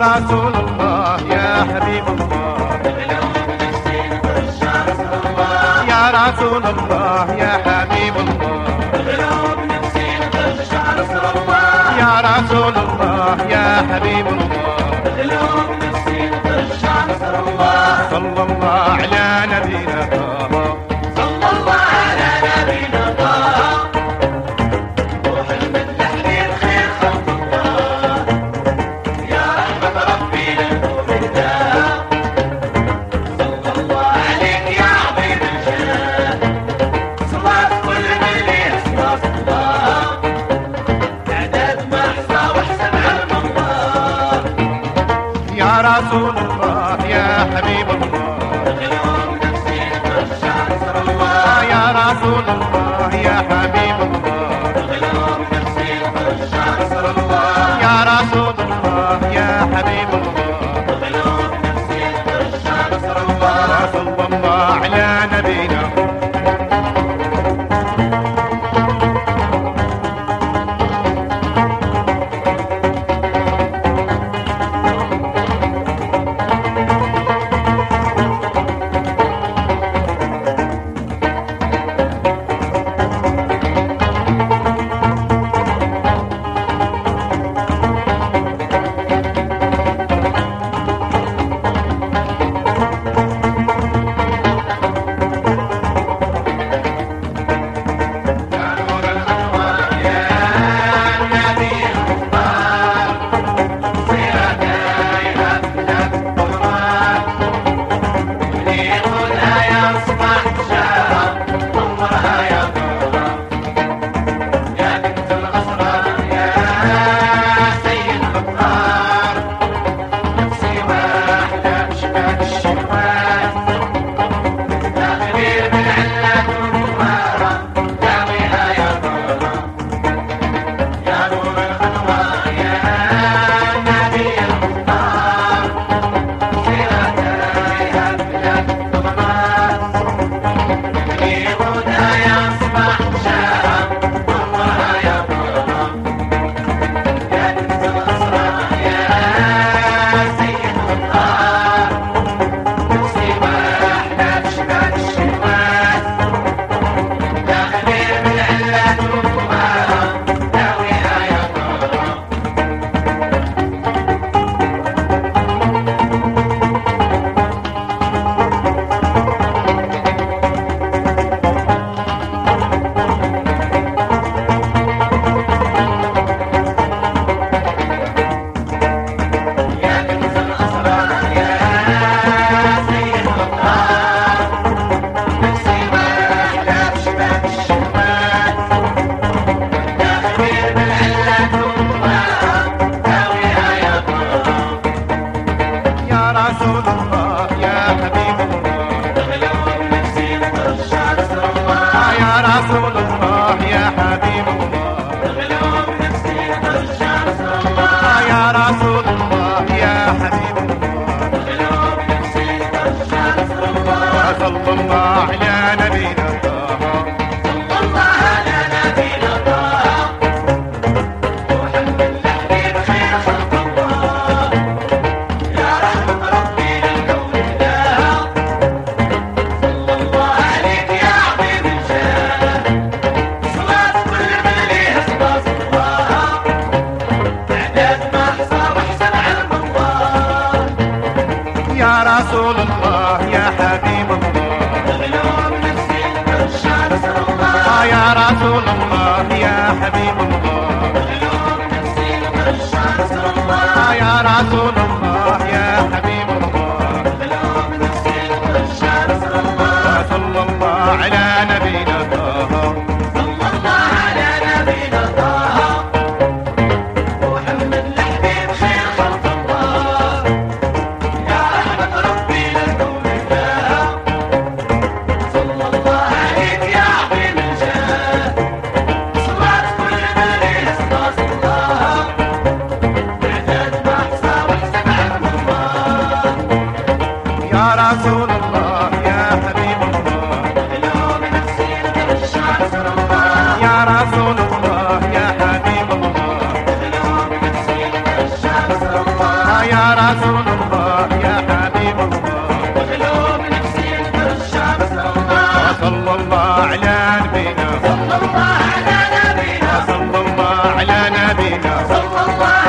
رسول الله يا حبيب الله، يا رسول الله يا حبيب الله، يا رسول الله يا حبيب الله، صلى الله على نبينا طه، صلى الله على نبينا طه، روح المدلحين خير خلق الله، يا رحمة ربي للمؤمنين، صلى الله عليك يا عظيم الجاه، صلاة كل من ليه صلاة الله، تعداد ما احصى واحسب علم الله، يا رسول الله يا حبيب الله، يا رسول الله يا حبيب الله، يا رسول الله يا حبيب الله، صلى الله على نبينا. صلى الله